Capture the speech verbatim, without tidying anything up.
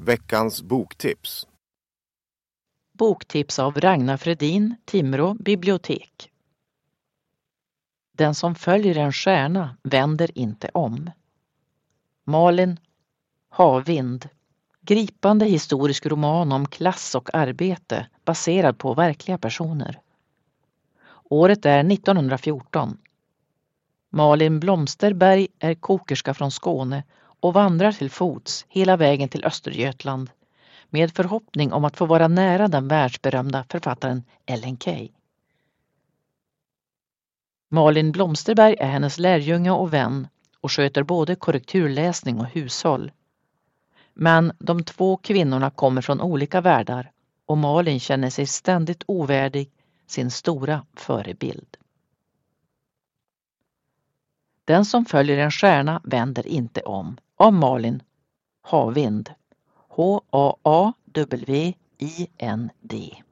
Veckans boktips. Boktips av Ragnar Fredin, Timrå bibliotek. Den som följer en stjärna vänder inte om. Malin Havind. Gripande historisk roman om klass och arbete baserad på verkliga personer. Året är nittonhundrafjorton. Malin Blomsterberg är kokerska från Skåne och vandrar till fots hela vägen till Östergötland med förhoppning om att få vara nära den världsberömda författaren Ellen Key. Malin Blomsterberg är hennes lärjunge och vän och sköter både korrekturläsning och hushåll. Men de två kvinnorna kommer från olika världar och Malin känner sig ständigt ovärdig sin stora förebild. Den som följer en stjärna vänder inte om av Malin Havind. H A A W I N D.